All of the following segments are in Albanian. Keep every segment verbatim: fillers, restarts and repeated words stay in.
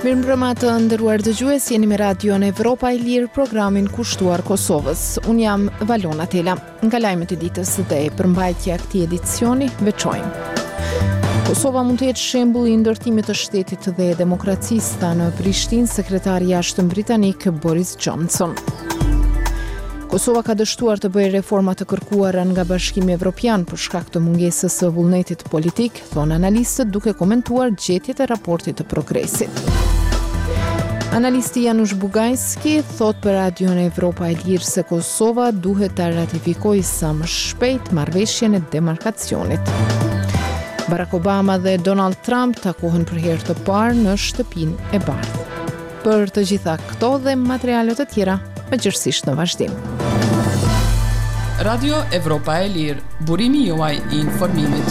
Mirëmbrëma të nderuar dëgjues, jeni me Radio në Evropa e Lirë, programin kushtuar Kosovës. Unë jam Valona Tela. Nga lajmet e ditës dhe përmbajtja e këtij edicioni veçojmë. Kosova mund të jetë shembull i ndërtimit të shtetit dhe demokracisë, tha në Prishtinë sekretari i jashtëm britanik Boris Johnson. Kosova ka dështuar të bëjë reforma të kërkuara nga Bashkimi Evropian për shkak të mungesës së vullnetit politik, thonë analistët duke komentuar gjetjet e raportit të progresit. Analisti Janusz Bugajski thot për Radio në Evropa e Lirë se Kosova duhet të ratifikojë sa më shpejt marrëveshjen e demarkacionit. Barack Obama dhe Donald Trump takohen për herë të parë në Shtëpinë e Bardhë. Për të gjitha këto dhe materialet të tjera, përgjithsisht në vazhdim. Radio Evropa e Lirë, burimi juaj i informimit.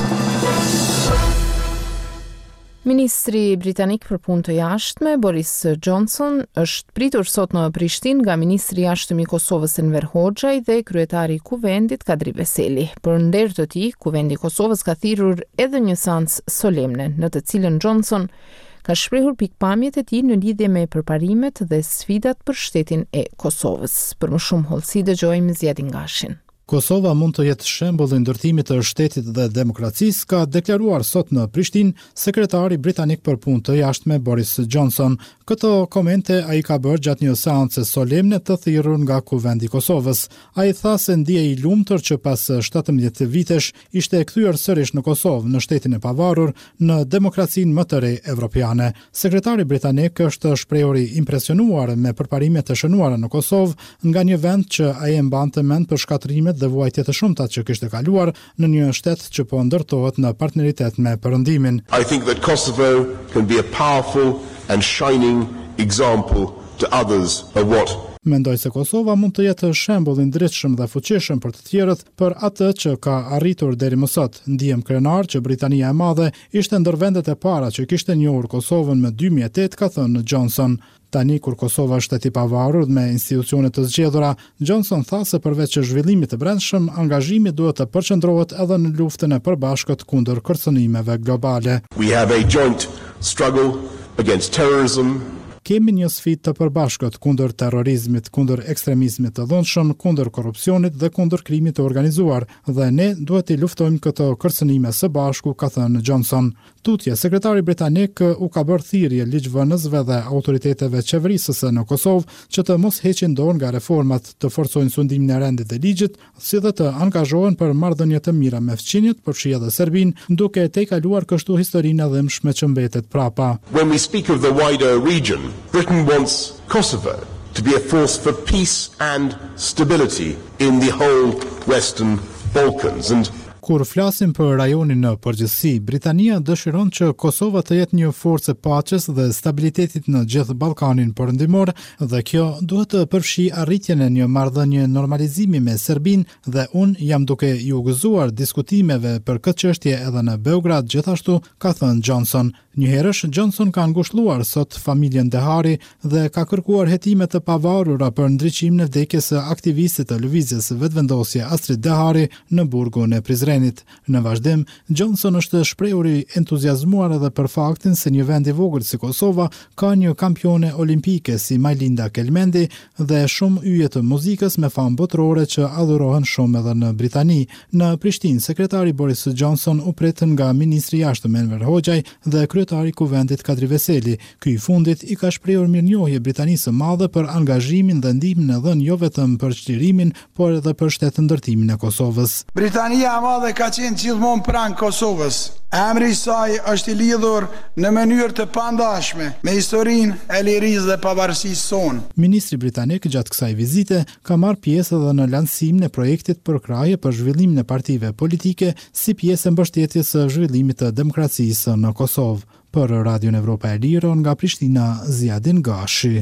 Ministri britanik për punë të jashtme, Boris Johnson, është pritur sot në Prishtinë nga ministri i jashtëm i Kosovës Enver Hoxha dhe kryetari i Kuvendit Kadri Veseli. Për nder të tij, Kuvendi i Kosovës ka thirrur edhe një seancë solemne, në të cilën Johnson ka shprehur pikpamjet e tij në lidhje me përparimet dhe sfidat për shtetin e Kosovës. Për më shumë hollësi dëgjojmë Zjedin Gashin. Kosova mund të jetë shembull i ndërtimit të shtetit dhe demokracisë, ka deklaruar sot në Prishtinë sekretari britanik për punë të jashtme Boris Johnson. Këto komente ai ka bërë gjatë një seance solemne të thirrur nga Kuvendi i Kosovës. Ai tha se ndjej i lumtur që pas shtatëmbëdhjetë vitesh ishte kthyer sërish në Kosovë, në shtetin e pavarur, në demokracinë më të re evropiane. Sekretari britanik është shprehur i impresionuar me përparimet e shënuara në Kosovë nga një vend që ai e mbante mend për shkatrimet dhe vuajtje të shumta që kishte kaluar në një shtet që po ndërtohet në partneritet me Perëndimin. I think that Kosovo can be a powerful and shining example to others of what Mendoj se Kosova mund të jetë shembull i ndritshëm dhe fuqishëm për të tjerët për atë që ka arritur deri më sot. Ndihem krenar që Britania e Madhe ishte ndër vendet e para që kishte njohur Kosovën më dy mijë e tetë, ka thënë Johnson. Tani kur Kosova është shtet i pavarur me institucione të zgjedhura, Johnson tha se përveç zhvillimit të brendshëm, angazhimi duhet të përqendrohet edhe në luftën e përbashkët kundër kërcënimeve globale. We have a joint struggle against terrorism. Kemi një sfidë të përbashkët kundër terrorizmit, kundër ekstremizmit të dhunshëm, kundër korrupsionit dhe kundër krimit të organizuar, dhe ne duhet të luftojmë këto kërcënime së bashku, ka thënë Johnson. Tutje, sekretari britanik u ka bërë thirrje ligjvënësve dhe autoriteteve qeverisëse në Kosovë që të mos heqin dorë nga reformat, të forcojnë sundimin e rendit dhe ligjit, si dhe të angazhohen për marrëdhënie të mira me fqinjet, përfshi edhe Serbinë, duke tejkaluar kështu historinë e dhimbshme që mbetet prapa. When we speak of the wider region, Britain wants Kosovo to be a force for peace and stability in the whole Western Balkans. And Kur flasim për rajonin në përgjithësi, Britania dëshiron që Kosova të jetë një forcë e paqes dhe stabilitetit në gjithë Ballkanin perëndimor, dhe kjo duhet të përfshi arritjen e një marrëdhënie normalizimi me Serbinë, dhe unë jam duke ju gëzuar diskutimeve për këtë çështje edhe në Beograd, gjithashtu, ka thënë Johnson. Njëherësh Johnson ka ngushëlluar sot familjen Dehari dhe ka kërkuar hetime të pavarura për ndriçimin e vdekjes së aktivistit të lëvizjes vetëvendosje Astrid Dehari në burgun e Prizrenit. Në vazhdim, Johnson është shprehur i entuziazmuar edhe për faktin se një vend i vogël si Kosova ka një kampione olimpike si Majlinda Kelmendi dhe shumë yje të muzikës me famë botërore që adhurohen shumë edhe në Britani. Në Prishtinë, sekretari Boris Johnson u pret nga ministri i jashtëm Enver Hoxha dhe kryetari i Kuvendit Kadri Veseli. Ky i fundit i ka shprehur mirënjohje Britanisë së Madhe për angazhimin dhe ndihmën e dhënë jo vetëm për çlirimin, por edhe për shtetëndërtimin e Kosovës. Britania e Madhe ka qenë gjithmonë pranë Kosovës. Emri i saj është i lidhur në mënyrë të pandashme me historinë e lirisë dhe pavarësisë sonë. Ministri britanik gjatë kësaj vizite ka marrë pjesë edhe në lancimin e projektit për krahje për zhvillimin e partive politike si pjesë e mbështetjes së zhvillimit të demokracisë në Kosovë. Për Radio Evropa e Lirë nga Prishtina, Zjedin Gashi.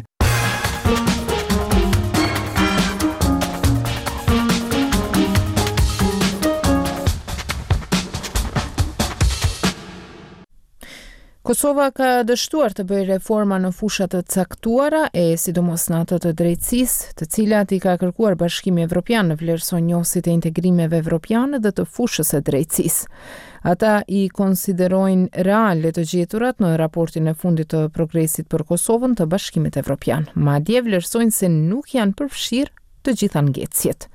Kosova ka dështuar të bëjë reforma në fushat të caktuara e sidomos në ato të drejtësisë, të cilat i ka kërkuar Bashkimi Evropian në vlerësonjohësit e integrimeve evropiane dhe të fushës së drejtësisë. Ata i konsiderojnë reale të gjeturat në raportin e fundit të progresit për Kosovën të Bashkimit Evropian. Madje vlerësojnë se nuk janë përfshirë të gjitha ngecjet.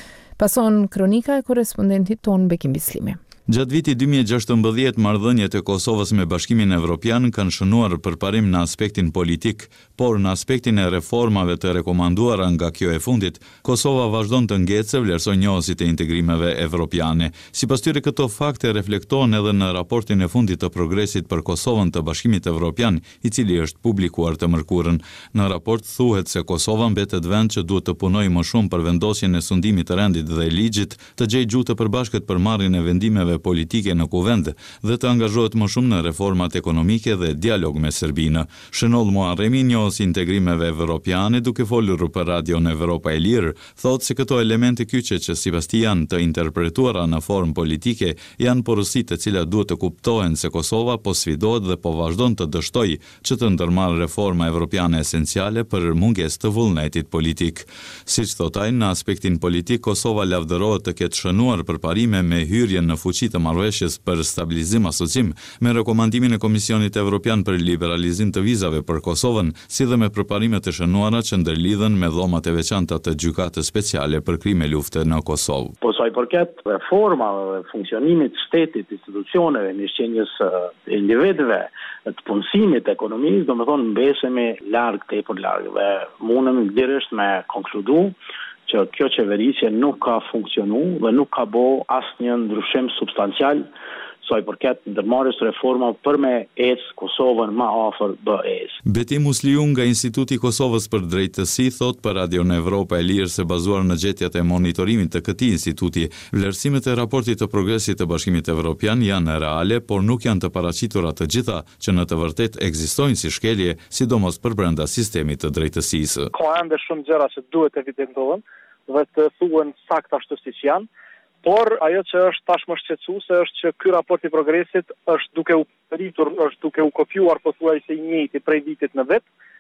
Pason kronika e korespondentit ton Bekim Bislimi. Gjatë vitit dy mijë e gjashtëmbëdhjetë, marrëdhëniet e Kosovës me Bashkimin Evropian kanë shënuar përparim në aspektin politik, por në aspektin e reformave të rekomanduara nga kjo e fundit, Kosova vazhdon të ngecë vlerësonjohësit e integrimeve evropiane. Sipas tyre, këto fakte reflektohen edhe në raportin e fundit të progresit për Kosovën të Bashkimit Evropian, i cili është publikuar të mërkurën. Në raport thuhet se Kosova mbetet vend që duhet të punojë më shumë për vendosjen e sundimit të rendit dhe ligjit, të gjejë gjuhë të përbashkët për marrjen e vendimeve politike në kuvend dhe të angazhohet më shumë në reformat ekonomike dhe dialog me Serbinë. Shënoll Muharremi, njohës integrimeve evropiane, duke folur për Radion Evropa e Lirë, thotë se këto elemente kyçe që sipas tij janë të interpretuara në formë politike janë porositë të cilat duhet të kuptohen se Kosova po sfidohet dhe po vazhdon të dështojë që të ndërmarrë reforma evropiane esenciale për mungesë të vullnetit politik. Siç thotë ai, në aspektin politik Kosova lavdërohet të ketë shënuar përparime me hyrjen në fuqi të marrëveshjes për stabilizim asocim me rekomandimin e Komisionit Evropian për liberalizim të vizave për Kosovën, si dhe me përparimet të shënuara që ndërlidhen me dhomat e veçanta të gjykatës speciale për krime lufte në Kosovë. Po sa i përket reformave dhe funksionimit të shtetit, institucioneve, mirëqenies e individëve, të punësimit të ekonomisë, domethënë mbesemi larg tepër larg dhe mundem direkt me konkludu që kjo qeverisje nuk ka funksionu dhe nuk ka bo asnjë ndryshim substancial sa i përket ndërmarrjes reforma për me ecë Kosovën më afër B E-s. Beti Musliu nga Instituti i Kosovës për Drejtësi thot për Radion Evropa e Lirë se bazuar në gjetjet e monitorimit të këtij instituti, vlerësimet e raportit të progresit të Bashkimit Evropian janë reale, por nuk janë të paraqitura të gjitha që në të vërtet ekzistojnë si shkelje, sidomos për brenda sistemit të drejtësisë. Ka ende shumë gjëra që duhet evidentohen dhe të thuhen saktë ashtu siç janë. Por ajo që është tashmë shqetësuese është që ky raport i progresit është duke u rritur, është duke u kopjuar pothuajse i njëjti prej vitit në vit,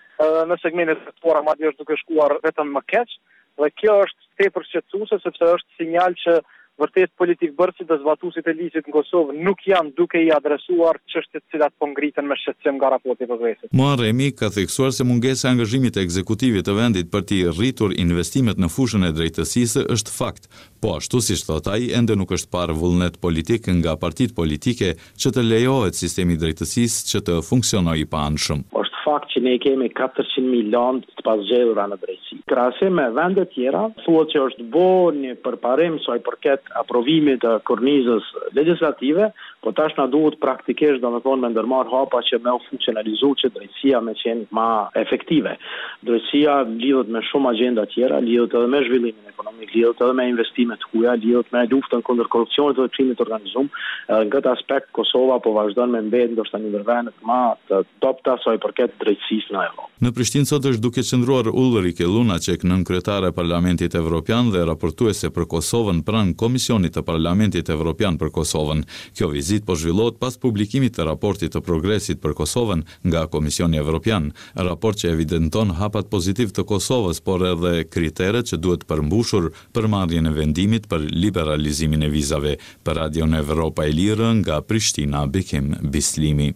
në segmentet e caktuara madje është duke shkuar vetëm më keq, dhe kjo është tepër shqetësuese sepse është sinjal që vërtet politikbërësit dhe zbatuesit e ligjit në Kosovë nuk janë duke i adresuar çështjet të cilat po ngriten me shqetësim nga raporti i progresit. Muharremi ka theksuar se mungesa e angazhimit të ekzekutivit të vendit për të rritur investimet në fushën e drejtësisë është fakt, po ashtu siç thot ai, ende nuk është parë vullnet politik nga partitë politike që të lejohet sistemi i drejtësisë që të funksionojë pa anshëm. Fakt që ne kemi katërqind milion të pasgjedhura në drejtësi. Krahasim me vende tjera, thuhet që është bërë një përparim sa i përket aprovimit të kornizës legjislative, po tash na duhet praktikisht domethënë me ndërmarr hapa që me u funksionalizu që drejtësia me qenë më efektive. Drejtësia lidhet me shumë agjenda tjera, lidhet edhe me zhvillimin ekonomik, lidhet edhe me investime të huaja, lidhet me luftën kundër korrupsionit dhe krimit të organizuar. Në këtë aspekt Kosova po vazhdon me mbetë ndoshta një ndër vendet më të dobta sa i përket drejtësisë në Evropë. Në Prishtinë sot është duke qëndruar Ulrike Lunacek, nënkryetare e Parlamentit Evropian dhe raportuese për Kosovën pranë Komisionit të Parlamentit Evropian për Kosovën. Kjo vizitë po zhvillohet pas publikimit të raportit të progresit për Kosovën nga Komisioni Evropian, raport që evidenton hapat pozitiv të Kosovës, por edhe kriteret që duhet përmbushur për marrjen e vendimit për liberalizimin e vizave. Për Radion Evropa e Lirë nga Prishtina, Bekim Bislimi.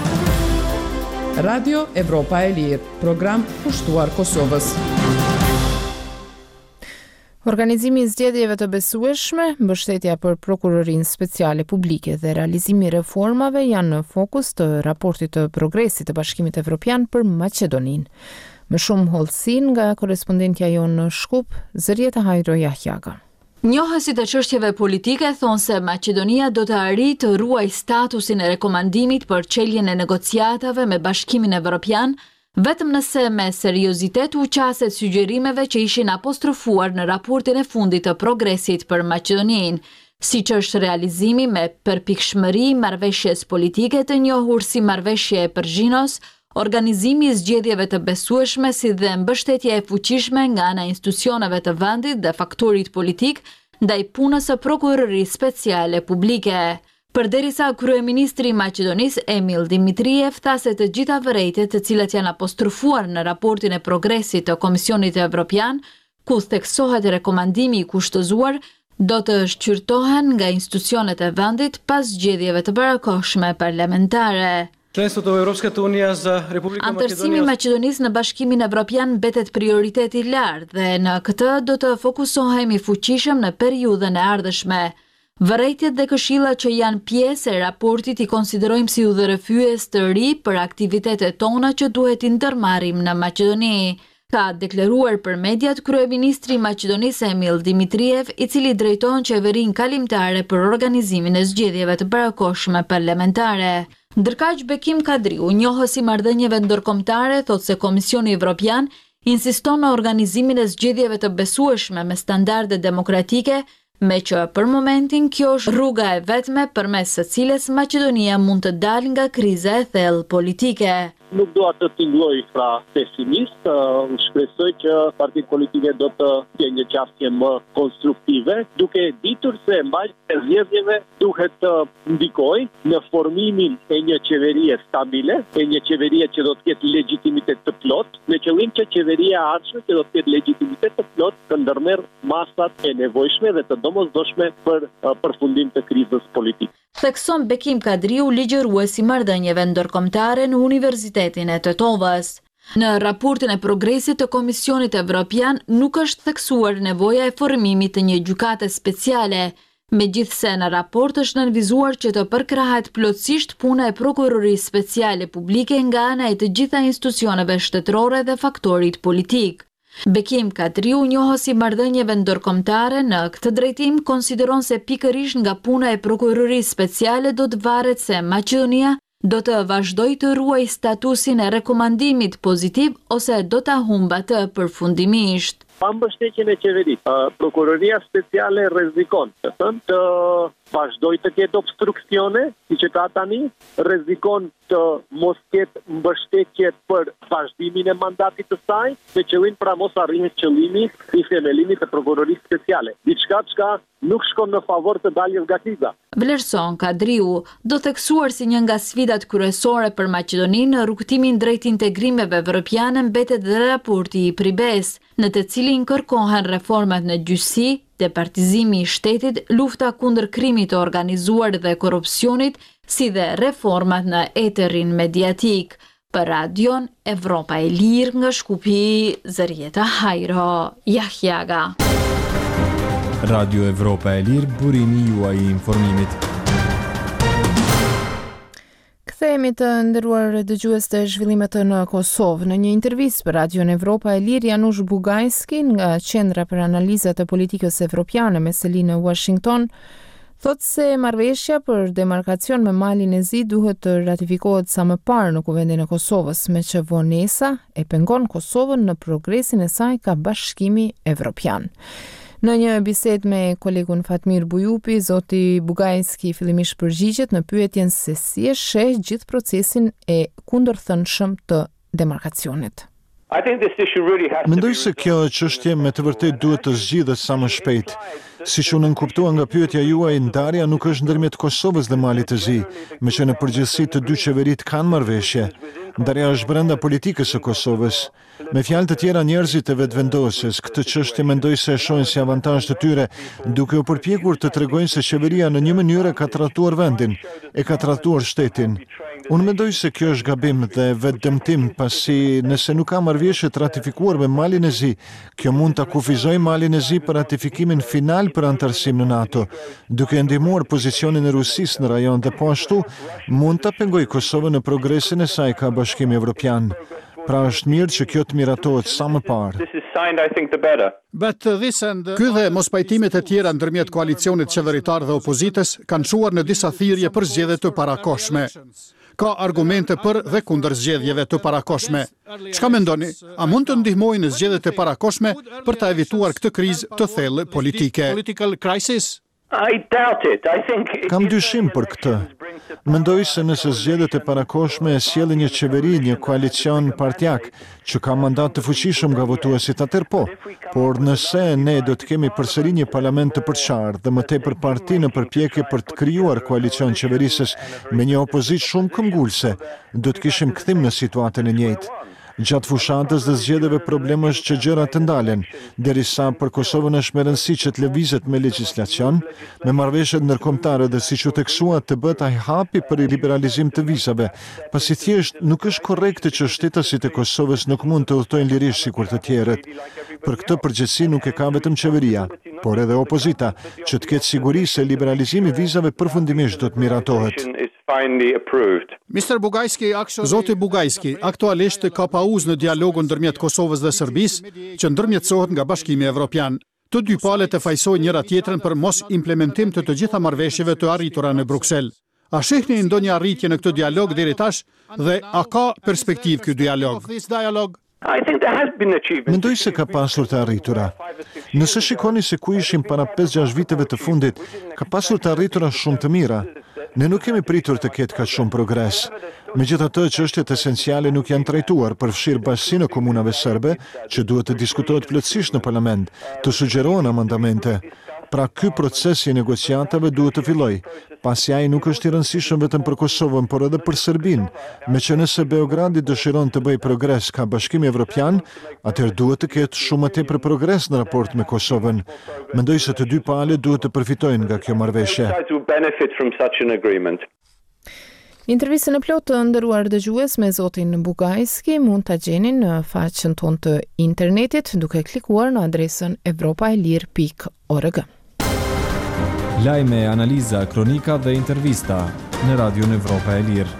Radio Evropa e Lirë, program kushtuar Kosovës. Organizimi i zgjedhjeve të besueshme, mbështetja për prokurorinë speciale publike dhe realizimi i reformave janë në fokus të raportit të progresit të Bashkimit Evropian për Maqedoninë. Më shumë hollësi nga korespondentja jonë në Shkup, Zërieta Hajro Jahjaga. Njohësit e çështjeve politike thonë se Maqedonia do të arrijë të ruajë statusin e rekomandimit për çeljen e negociatave me Bashkimin Evropian, vetëm nëse me seriozitet u qaset sugjerimeve që ishin apostrofuar në raportin e fundit të progresit për Maqedoninë, siç është realizimi me përpikshmëri marrëveshjes politike të njohur si marrëveshje e Përgjinos, organizimi i zgjedhjeve të besueshme si dhe mbështetja e fuqishme nga ana e institucioneve të vendit dhe faktorit politik ndaj punës së prokurorisë speciale publike. Përderisa kryeministri i Maqedonisë Emil Dimitriev tha se të gjitha vërejtjet të cilat janë apostrofuar në raportin e progresit të Komisionit Evropian, ku theksohet rekomandimi i kushtëzuar, do të shqyrtohen nga institucionet e vendit pas zgjedhjeve të parakohshme parlamentare. Antarësimi i Maqedonisë në Bashkimin Evropian mbetet prioritet i lartë dhe në këtë do të fokusohemi fuqishëm në periudhën e ardhshme. Vërejtjet dhe këshillat që janë pjesë e raportit i konsiderojmë si udhërrëfyes të ri për aktivitetet tona që duhet i ndërmarrim në Maqedoni, ka deklaruar për mediat kryeministri i Maqedonisë Emil Dimitriev, i cili drejton qeverinë kalimtare për organizimin e zgjedhjeve të parakohshme parlamentare. Ndërkaq Bekim Kadriu, njohës i marrëdhënieve ndërkombëtare, thotë se Komisioni Evropian insiston në organizimin e zgjedhjeve të besueshme me standarde demokratike, me që për momentin kjo është rruga e vetme përmes së cilës Maqedonia mund të dalë nga kriza e thellë politike. Nuk do të tingëlloj pra pesimist, uh, shpresoj që partitë politike do të kenë një qasje më konstruktive, duke ditur se mbajtja e zgjedhjeve duhet të ndikojë në formimin e një qeverie stabile, e një qeverie që do të ketë legjitimitet të plot, me qëllim që qeveria e ardhshme që do të ketë legjitimitet të plot të ndërmerr masat e nevojshme dhe të domosdoshme për uh, përfundim të krizës politike. Thekson Bekim Kadriu, ligjërues i marrëdhënieve ndërkombëtare në Universitetin e Tetovës. Në raportin e progresit të Komisionit Evropian nuk është theksuar nevoja e formimit të një gjykate speciale, megjithse në raport është nënvizuar që të përkrahet plotësisht puna e prokurorisë speciale publike nga ana e të gjitha institucioneve shtetërore dhe faktorit politik. Bekim Kadriu, njohës i marrëdhënieve ndërkombëtare, në këtë drejtim konsideron se pikërisht nga puna e prokurorisë speciale do të varet se Maqedonia do të vazhdojë të ruajë statusin e rekomandimit pozitiv ose do ta humbë atë përfundimisht. Pa mbështetjen e qeverisë, prokuroria speciale rrezikon, të thënë të vazhdojë të ketë obstruksione, siç e ka tani, rrezikon të mos ketë mbështetje për vazhdimin e mandatit të saj, me qëllim pra mos arrihet qëllimi i themelimit të prokurorisë speciale. Diçka çka nuk shkon në favor të daljes nga kriza. Vlerëson Kadriu, do theksuar si një nga sfidat kryesore për Maqedoninë në rrugtimin drejt integrimeve evropiane mbetet dhe raporti i Pribes, në të cilin kërkohen reformat në gjyqësi, departizimi i shtetit, lufta kundër krimit të organizuar dhe korrupsionit, si dhe reformat në eterin mediatik. Për Radion Evropa e Lirë nga Shkupi, Zërieta Hajro, Jahjaga. Radio Evropa e Lirë, burimi juaj i informimit. Kthehemi të nderuar dëgjues të zhvillimet në Kosovë. Në një intervistë për Radion Evropa e Lirë, Janusz Bugajski nga Qendra për Analizat të Politikës Evropiane me seli në Washington, thotë se marrëveshja për demarkacion me Malin e Zi duhet të ratifikohet sa më parë në Kuvendin e Kosovës, me që vonesa e pengon Kosovën në progresin e saj ka Bashkimi Evropian. Në një bisedë me kolegun Fatmir Bujupi, zoti Bugajski fillimisht përgjigjet në pyetjen se si e sheh gjithë procesin e kundërthënshëm të demarkacionit. Mendoj se kjo çështje me të vërtetë duhet të zgjidhet sa më shpejt. Siç unë kuptova nga pyetja juaj, ndarja nuk është ndërmjet Kosovës dhe Malit të Zi, me që në përgjithësi të dy qeverit kanë marrëveshje. Ndarja është brenda politikës së Kosovës. Me fjalë të tjera, njerëzit e vetëvendosjes këtë çështje mendoj se e shohin si avantazh të tyre, duke u përpjekur të tregojnë se qeveria në një mënyrë ka trajtuar vendin, e ka trajtuar shtetin. Unë mendoj se kjo është gabim dhe vetëdëmtim, pasi nëse nuk ka marrëveshje të ratifikuar me Malin e Zi, kjo mund ta kufizojë Malin e Zi për ratifikimin final për antarësim në NATO, duke ndihmuar pozicionin e Rusisë në rajon dhe po ashtu mund ta pengojë Kosovën në progresin e saj ka Bashkimi Evropian. Pra është mirë që kjo të miratohet sa më parë. Ky dhe mos pajtimet e tjera ndërmjet koalicionit qeveritar dhe opozitës kanë çuar në disa thirrje për zgjedhje të parakohshme. Ka argumente për dhe kundër zgjedhjeve të parakohshme. Çka mendoni? A mund të ndihmojnë në zgjedhjet e parakohshme për ta evituar këtë krizë të thellë politike? Kam dyshim për këtë. Mendoj se nëse zgjedhjet e parakohshme e sjellin një qeveri, një koalicion partjak, që ka mandat të fuqishëm nga votuesit, atëherë po. Por nëse ne do të kemi përsëri një parlament të përçarë dhe më tepër parti në përpjekje për të krijuar koalicion qeverisës me një opozitë shumë këmbgulse, do të kishim kthim në situatën e njëjtë. Gjatë fushatës dhe zgjedhjeve problemi është që gjërat të ndalen, derisa për Kosovën është me rëndësi që të lëvizet me legjislacion, me marrëveshjet ndërkombëtare dhe siç u theksua të bëhet ai hapi për liberalizim të vizave, pasi thjesht nuk është korrekte që shtetasit e Kosovës nuk mund të udhtojnë lirisht sikur të tjerët. Për këtë përgjegjësi nuk e ka vetëm qeveria, por edhe opozita, që të ketë siguri se liberalizimi i vizave përfundimisht do të miratohet. mister Bugajski, Zoti Bugajski, aktualisht ka pauzë në dialogun ndërmjet Kosovës dhe Serbisë, që ndërmjetësohet nga Bashkimi Evropian. Të dy palët e fajsojnë njëra tjetrën për mos implementim të të gjitha marrëveshjeve të arritura në Bruksel. A shihni ndonjë arritje në këtë dialog deri tash dhe a ka perspektivë ky dialog? Mendoj se ka pasur të arritura. Nëse shikoni se ku ishim para pesë gjashtë viteve të fundit, ka pasur të arritura shumë të mira. Ne nuk kemi pritur të ketë kaq shumë progres. Megjithatë, çështjet esenciale nuk janë trajtuar, përfshirë bashkësinë e komunave serbe, që duhet të diskutohet plotësisht në parlament, të sugjerohen amendamente. Pra ky proces i negociatave duhet të fillojë, pasi ai nuk është i rëndësishëm vetëm për Kosovën, por edhe për Serbinë, me që nëse Beogradi dëshiron të bëjë progres ka Bashkimi Evropian, atëherë duhet të ketë shumë më tepër progres në raport me Kosovën. Mendoj se të dy palët duhet të përfitojnë nga kjo marrëveshje. Intervistën e plotë të nderuar dëgjues me zotin Bugajski mund ta gjeni në faqen tonë të internetit duke klikuar në adresën evropaelir pikë org. Lajme, analiza, kronika dhe intervista në Radion Evropa e Lirë.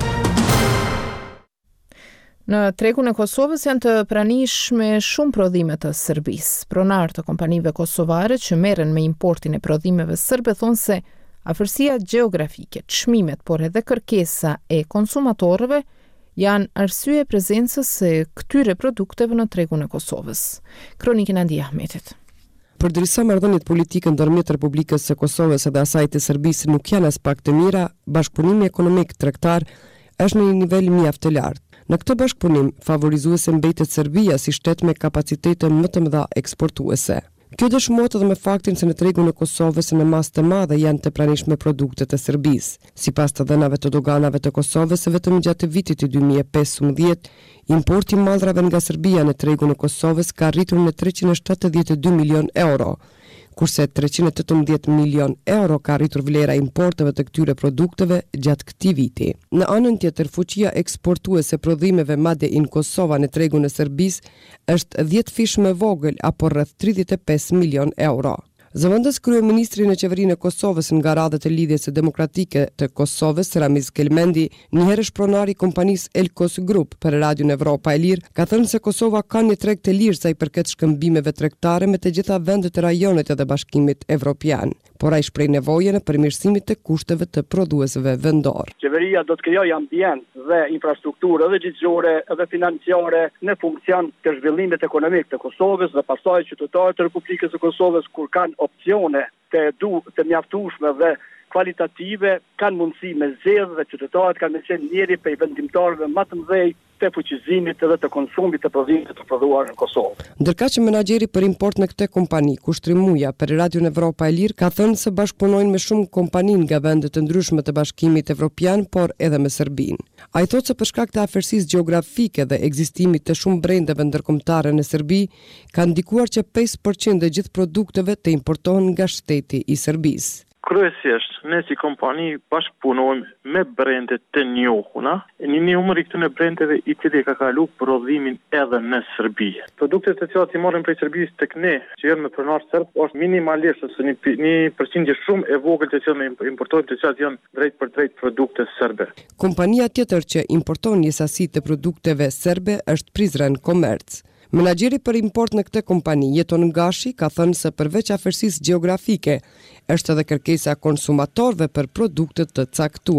Në tregun e Kosovës janë të pranishme shumë prodhime të Serbisë. Pronar të kompanive kosovare që merren me importin e prodhimeve serbe thonë se afërsia gjeografike, çmimet, por edhe kërkesa e konsumatorëve janë arsye e prezencës së këtyre produkteve në tregun e Kosovës. Kronikën e Andi Ahmetit. Përdërisa marrëdhëniet politike ndërmjet Republikës së Kosovës dhe asaj të Serbisë nuk janë as pak të mira, bashkëpunimi ekonomik tregtar është në një nivel mjaft të lartë. Në këtë bashkëpunim, favorizuese mbetet Serbia si shtet me kapacitete më të mëdha eksportuese. Kjo dëshmohet edhe me faktin se në tregun e Kosovës në masë të madhe janë të pranishme produktet e Serbisë. Sipas të dhënave të doganave të Kosovës, vetëm gjatë vitit dy mijë e pesëmbëdhjetë, importi i mallrave nga Serbia në tregun e Kosovës ka arritur në treqind e shtatëdhjetë e dy milion euro, kurse treqind e tetëmbëdhjetë milion euro ka arritur vlera e importeve të këtyre produkteve gjatë këtij viti. Në anën tjetër, fuqia eksportuese prodhimeve madje in Kosova në tregun e Serbisë është dhjetë fish më vogël apo rreth tridhjetë e pesë milion euro. Zëvendës kryeministri në qeverinë e Kosovës nga radhët e lidhjes së demokratike të Kosovës, Ramiz Kelmendi, njëherësh pronari i kompanisë Elkos Group për Radion Evropa e Lirë, ka thënë se Kosova ka një treg të lirë sa i përket shkëmbimeve tregtare me të gjitha vendet e rajonet edhe Bashkimit Evropian, por ai shpreh nevojën e përmirësimit të kushteve të prodhuesve vendor. Qeveria do të krijojë ambient dhe infrastrukturë edhe gjithësore edhe financiare në funksion të zhvillimit ekonomik të Kosovës dhe pastaj qytetarët e Republikës së Kosovës kur kanë opsione të du të mjaftueshme dhe kvalitative kanë mundësi me zgjedhë dhe qytetarët kanë me qenë njëri prej vendimtarëve më të mëdhej të fuqizimit edhe të konsumit të prodhimeve të prodhuara në Kosovë. Ndërkaq që menaxheri për import në këtë kompani, Kushtri Muja për Radion Evropa e Lirë, ka thënë se bashkëpunojnë me shumë kompani nga vende të ndryshme të Bashkimit Evropian, por edhe me Serbinë. Ai thotë se për shkak të afërsisë gjeografike dhe ekzistimit të shumë brendeve ndërkombëtare në Serbi, ka ndikuar që pesë përqind e gjithë produkteve të importohen nga shteti i Serbisë. Kryesisht, ne si kompani bashkëpunojmë me brende të njohura, një numër i këtyre brendeve i cili ka kalu prodhimin edhe në Serbi. Produktet të cilat i marrin prej Serbisë tek ne, që janë me pronar serb, është minimalisht ose një, një përqindje shumë e vogël të cilat ne importojmë, të cilat janë drejt për drejt produkte serbe. Kompania tjetër që importon një sasi të produkteve serbe është Prizren Komerc. Menaxheri për import në këtë kompani, Jeton Gashi, ka thënë se përveç afërsisë gjeografike, është edhe kërkesa e konsumatorëve për produkte të caktuara.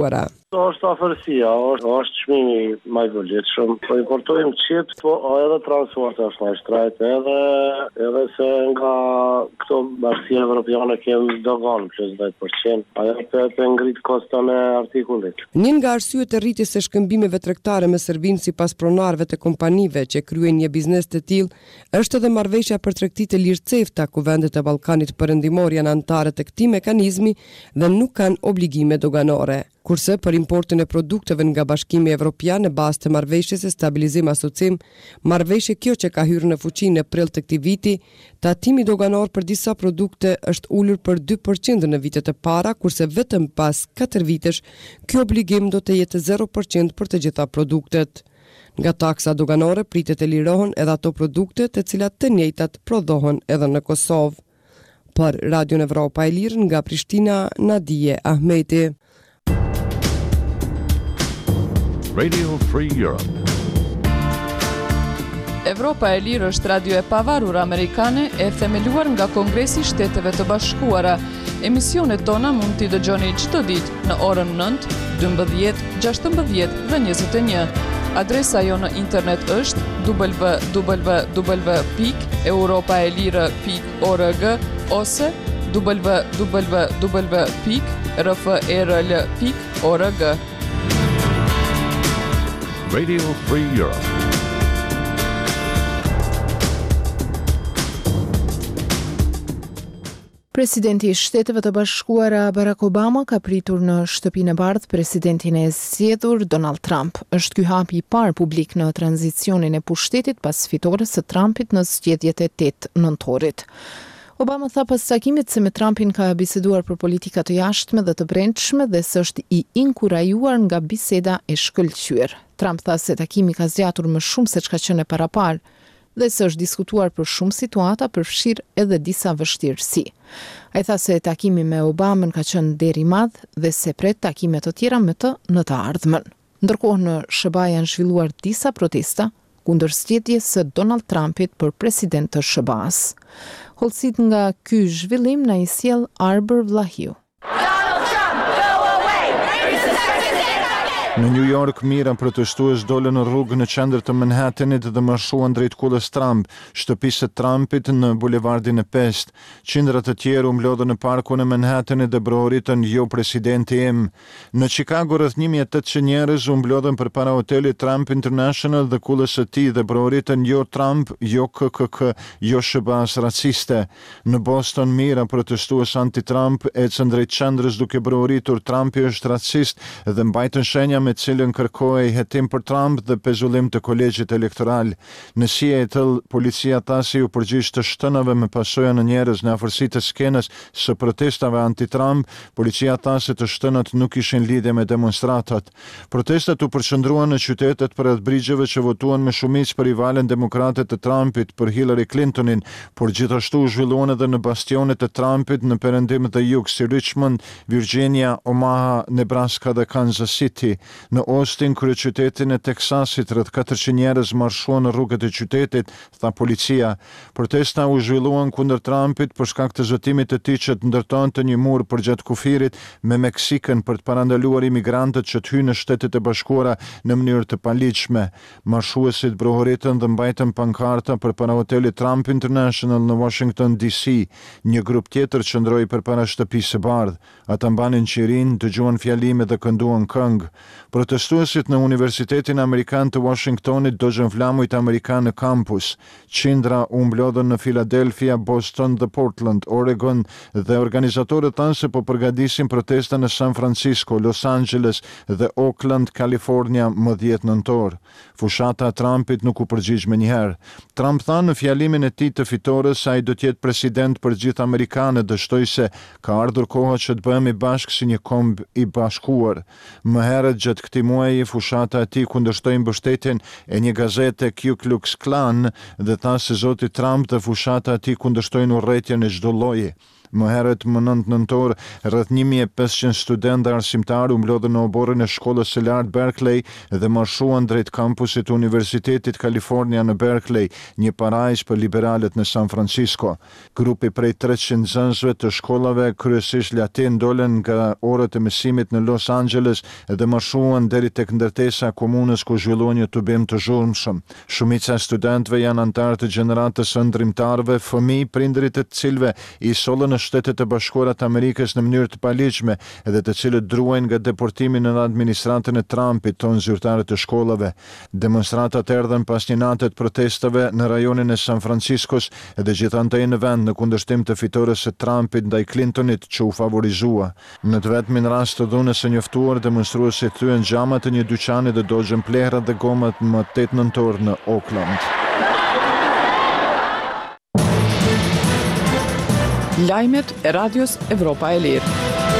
Është afërsia, është, është çmimi më i volitshëm. Po importojmë çip, po edhe transporti është më i shtrejtë, edhe edhe se nga këto bashkia evropiane kemi dogan plus dizet përqind. Ajo të ngrit koston e artikullit. Një nga arsyet e rritjes së shkëmbimeve tregtare me Serbinë sipas pronarëve të kompanive që kryejnë një biznes të tillë është edhe marrëveshja për tregtitë e lirë CEFTA, ku vendet e Ballkanit Perëndimor janë anëtare të këtij mekanizmi dhe nuk kanë obligime doganore. Kurse për importin e produkteve nga Bashkimi Evropian në bazë të marrëveshjes e stabilizim asocim, marrëveshje kjo që ka hyrë në fuqi në prill të këtij viti, tatimi doganor për disa produkte është ulur për dy përqind në vitet e para, kurse vetëm pas katër vitesh ky obligim do të jetë zero përqind për të gjitha produktet. Nga taksa doganore pritet të lirohen edhe ato produkte të cilat të njëjtat prodhohen edhe në Kosovë. Për Radio Evropa e Lirë nga Prishtina, Nadije Ahmeti. Radio Free Europe. Evropa e Lirë është radio e pavarur amerikane e themeluar nga Kongresi i Shteteve të Bashkuara. Emisionet tona mund t'i dëgjoni çdo ditë në orën nëntë, dymbëdhjetë, gjashtëmbëdhjetë dhe njëzet e një. Adresa jo në internet është w w w pikë europaelire pikë org ose w w w pikë r f e r l pikë org. Radio Free Europe. Presidenti i Shteteve të Bashkuara Barack Obama ka pritur në Shtëpinë e Bardhë presidentin e zgjedhur Donald Trump. Është ky hapi i parë publik në tranzicionin e pushtetit pas fitores së Trumpit në zgjedhjet e tetë nëntorit. Obama tha pas takimit se me Trumpin ka biseduar për politika të jashtme dhe të brendshme dhe se është i inkurajuar nga biseda e shkëlqyer. Trump tha se takimi ka zgjatur më shumë se çka qenë paraparë dhe se është diskutuar për shumë situata, përfshirë edhe disa vështirësi. Ai tha se takimi me Obamën ka qenë deri i madh dhe se pret takime të tjera me të në të ardhmen. Ndërkohë në S B A janë zhvilluar disa protesta kundër zgjedhjes së Donald Trumpit për president të S B A-s. Hollësit nga ky zhvillim na i sjell Arber Vlahiu. Në New York, mira protestues dolën në rrugë në qendër të Manhattanit dhe marshuan drejt kullës Trump, shtëpisë së Trumpit në bulevardin e Pest. Qindra të tjerë u mblodhën në parkun e Manhattanit dhe brohoritën "Jo presidenti im". Në Chicago rreth një mijë e tetëqind njerëz u mblodhën përpara hotelit Trump International dhe kullës së tij dhe brohoritën "Jo Trump, jo K K K, jo S B A-s raciste". Në Boston, mira protestues anti-Trump ecën drejt qendrës duke brohoritur "Trumpi është racist" dhe mbajtën shenja me cilën kërkoi hetim për Trump dhe pezullim të kolegjit elektoral. Në Seattle, policia tasi u përgjigj të shtënave me pasoja në njerëz në afërsi të skenës së protestave anti-Trump. Policia tasi të shtënat nuk ishin lidhje me demonstratat. Protestat u përqendruan në qytetet përreth brigjeve që votuan me shumicë për rivalen demokrate të Trumpit, për Hillary Clintonin, por gjithashtu u zhvilluan edhe në bastionet e Trumpit në perëndim dhe jug si Richmond, Virginia, Omaha, Nebraska dhe Kansas City. Në Austin, kryeqytetin e Teksasit, rreth katërqind njerëz marshuan në rrugët e qytetit, tha policia. Protesta u zhvilluan kundër Trumpit për shkak të zotimit të tij që të ndërtonte një mur përgjatë kufirit me Meksikën për të parandaluar imigrantët që të hyjnë në Shtetet e Bashkuara në mënyrë të paligjshme. Marshuesit brohoritën dhe mbajtën pankarta përpara hotelit Trump International në Washington D C. Një grup tjetër qëndroi përpara shtëpisë së bardhë. Ata mbanin qirin, dëgjuan fjalime dhe kënduan këngë. Protestuesit në Universitetin Amerikan të Washingtonit dëgjën flamujt amerikan në kampus. Qindra u mblodhën në Philadelphia, Boston dhe Portland, Oregon dhe organizatorët tanë se po përgatisin protesta në San Francisco, Los Angeles dhe Oakland, California më dhjetë nëntor. Fushata e Trumpit nuk u përgjigj menjëherë. Trump tha në fjalimin e tij të fitores se ai do të jetë president për gjithë amerikanët, dështoi se ka ardhur koha që të bëhemi bashkë si një komb i bashkuar. Më herët gjatë këtij muaji fushata e tij kundërshtoi mbështetjen e një gazete Ku Klux Klan dhe tha se zoti Trump dhe fushata e tij kundërshtojnë urrëtitjen e çdo lloji. Më herët më nëntë nëntor, rreth një mijë e pesëqind studentë arsimtarë u mblodhën në oborrin e shkollës së lartë Berkeley dhe marshuan drejt kampusit të Universitetit California në Berkeley, një parajs për liberalet në San Francisco. Grupi prej treqind nxënësve të shkollave, kryesisht latin, dolën nga orët e mësimit në Los Angeles dhe marshuan deri tek ndërtesa e komunës ku zhvilluan një tubim të zhurmshëm. Shumica e studentëve janë anëtarë të gjeneratës së ndrimtarëve, fëmijë, prindërit të cilëve i sollën në Shtetet e Bashkuara të Amerikës në mënyrë të paligjshme edhe të cilët druajnë nga deportimi në administratën e Trumpit, tonë zyrtarët të shkollave. Demonstratat erdhën pas një nate të protestave në rajonin e San Franciscos dhe gjithandaj në vend në kundërshtim të fitores së Trumpit ndaj Clintonit që u favorizua. Në të vetmin rast të dhunës së njoftuar, demonstruesit thyen xhamat e një dyqani dhe dogjën plehrat dhe gomat më tetë nëntor në Oakland. Lajmet e Radios Evropa e Lirë.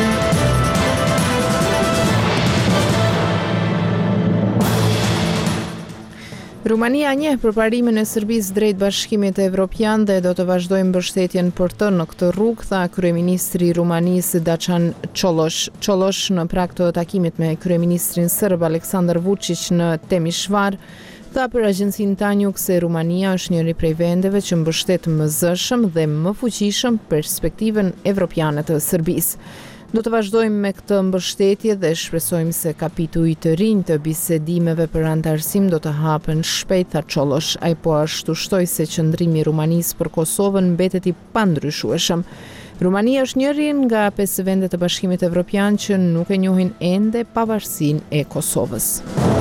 Rumania njeh përparimin e Serbisë drejt Bashkimit Evropian dhe do të vazhdojë mbështetjen për të në këtë rrugë, tha kryeministri i Rumanisë Dacian Çolosh. Çolosh në prag të takimit me kryeministrin serb Aleksandar Vučić në Temišvar, tha për agjencinë Tanjug se Rumania është njëri prej vendeve që mbështet më zëshëm dhe më fuqishëm perspektivën evropiane të Serbisë. Do të vazhdojmë me këtë mbështetje dhe shpresojmë se kapituj të rinj të bisedimeve për antarësim do të hapen shpejt, tha Çolosh. Ai po ashtu shtoi se qëndrimi i Rumanisë për Kosovën mbetet i pandryshueshëm. Rumania është njëri nga pesë vendet të Bashkimit Evropian që nuk e njohin ende pavarësinë e Kosovës.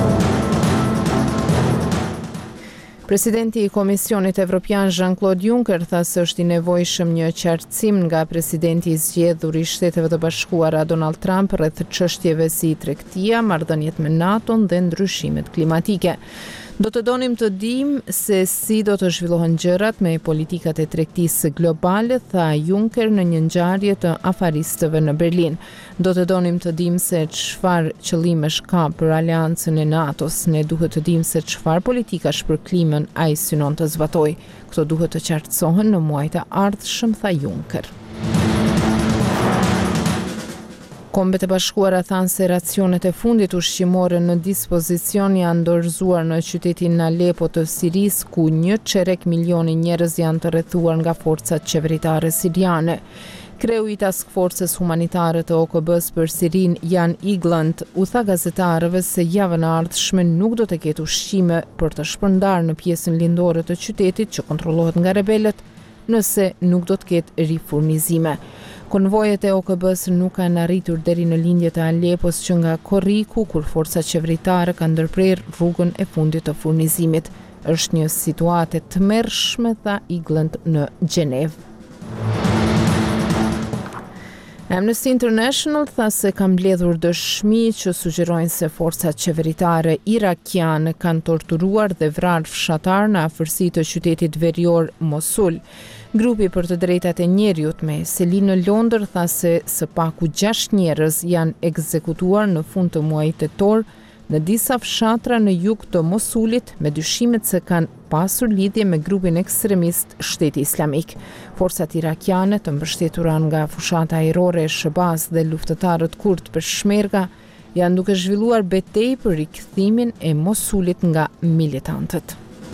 Presidenti i Komisionit Evropian Jean-Claude Juncker tha se është i nevojshëm një qartësim nga presidenti i zgjedhur i Shteteve të Bashkuara Donald Trump rreth çështjeve si tregtia, marrëdhëniet me NATO-n dhe ndryshimet klimatike. Do të donim të dimë se si do të zhvillohen gjërat me politikat e tregtisë globale, tha Juncker në një ngjarje të afaristëve në Berlin. Do të donim të dimë se çfarë qëllimesh ka për aleancën e NATO-s. Ne duhet të dimë se çfarë politikash për klimën ai synon të zbatojë. Këto duhet të qartësohen në muajt e ardhshëm, tha Juncker. Kombet e Bashkuara thanë se racionet e fundit ushqimore në dispozicion janë dorëzuar në qytetin Aleppo të Sirisë, ku një çerek milioni njerëz janë të rrethuar nga forcat qeveritare siriane. Kreu i Task Forces humanitare të O K B-s për Sirin, Jan Egeland, u tha gazetarëve se javën e ardhshme nuk do të ketë ushqime për të shpërndarë në pjesën lindore të qytetit që kontrollohet nga rebelët, nëse nuk do të ketë rifurnizime. Konvojet e O K B-s nuk kanë arritur deri në lindjet e Aleppos që nga korriku, kur forcat qeveritare kanë ndërprer rrugën e fundit të furnizimit. Është një situatë e tmerrshme, tha Egeland në Gjenevë. Amnesty International tha se ka mbledhur dëshmi që sugjerojnë se forcat qeveritare irakiane kanë torturuar dhe vrarë fshatar në afërsi të qytetit verior Mosul. Grupi për të drejtat e njerëzit me seli në Londër tha se së paku gjashtë njerëz janë ekzekutuar në fund të muajit tetor në disa fshatra në jug të Mosulit me dyshimet se kanë pasur lidhje me grupin ekstremist Shteti Islamik. Forcat irakiane të mbështetura nga fushata ajrore e Shebaz dhe luftëtarët kurd peshmerga janë duke zhvilluar betejë për rikthimin e Mosulit nga militantët.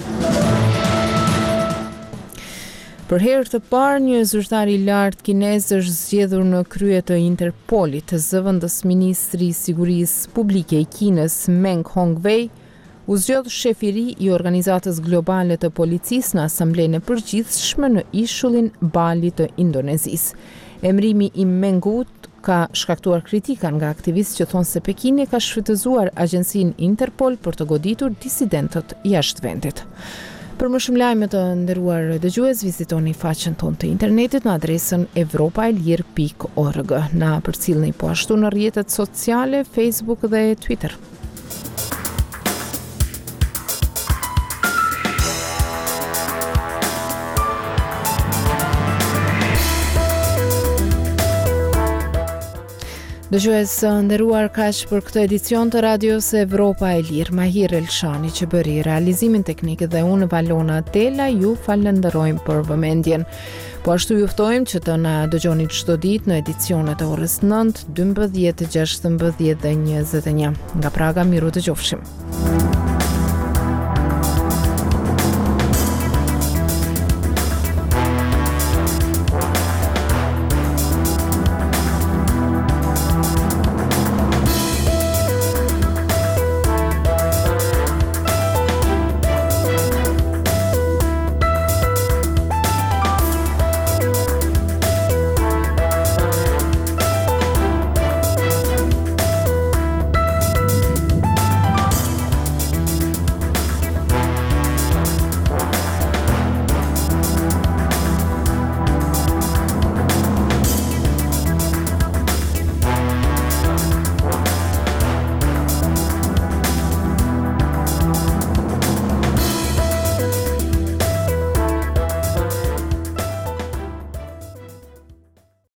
Për herë të parë, një zyrtar i lartë kinez është zgjedhur në krye të Interpolit. Zëvendës ministri i sigurisë publike i Kinës, Meng Hongwei, u zgjodh shef i ri i Organizatës Globale të Policisë në Asamblenë e Përgjithshme në ishullin Bali të Indonezisë. Emrimi i Mengut ka shkaktuar kritika nga aktivistë që thonë se Pekini ka shfrytëzuar agjencinë Interpol për të goditur disidentët jashtë vendit. Për më shumë lajme të nderuar dëgjues, vizitoni faqen tonë të internetit në adresën evropaelir pikë org. Na përcjellni po ashtu në rrjetet sociale, Facebook dhe Twitter. Dëgjues nderuar, kaq për këtë edicion të Radios Evropa e Lirë. Mahir Elshani që bëri realizimin teknik dhe unë Valona Tela ju falenderojmë për vëmendjen. Po ashtu ju ftojmë që të na dëgjoni çdo ditë në edicionet e orës nëntë, dymbëdhjetë, gjashtëmbëdhjetë dhe njëzet e një. Nga Praga, miru dëgjofshim.